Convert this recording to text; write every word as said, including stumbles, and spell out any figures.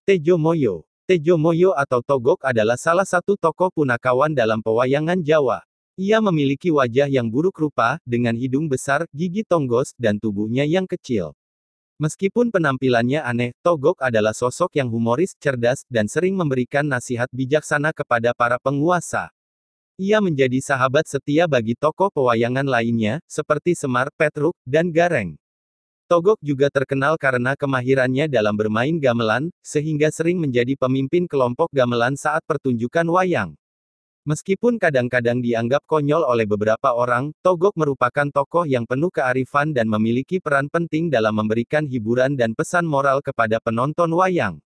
Tejo Moyo. Tejo Moyo atau Togog adalah salah satu tokoh punakawan dalam pewayangan Jawa. Ia memiliki wajah yang buruk rupa, dengan hidung besar, gigi tonggos, dan tubuhnya yang kecil. Meskipun penampilannya aneh, Togog adalah sosok yang humoris, cerdas, dan sering memberikan nasihat bijaksana kepada para penguasa. Ia menjadi sahabat setia bagi tokoh pewayangan lainnya, seperti Semar, Petruk, dan Gareng. Togog juga terkenal karena kemahirannya dalam bermain gamelan, sehingga sering menjadi pemimpin kelompok gamelan saat pertunjukan wayang. Meskipun kadang-kadang dianggap konyol oleh beberapa orang, Togog merupakan tokoh yang penuh kearifan dan memiliki peran penting dalam memberikan hiburan dan pesan moral kepada penonton wayang.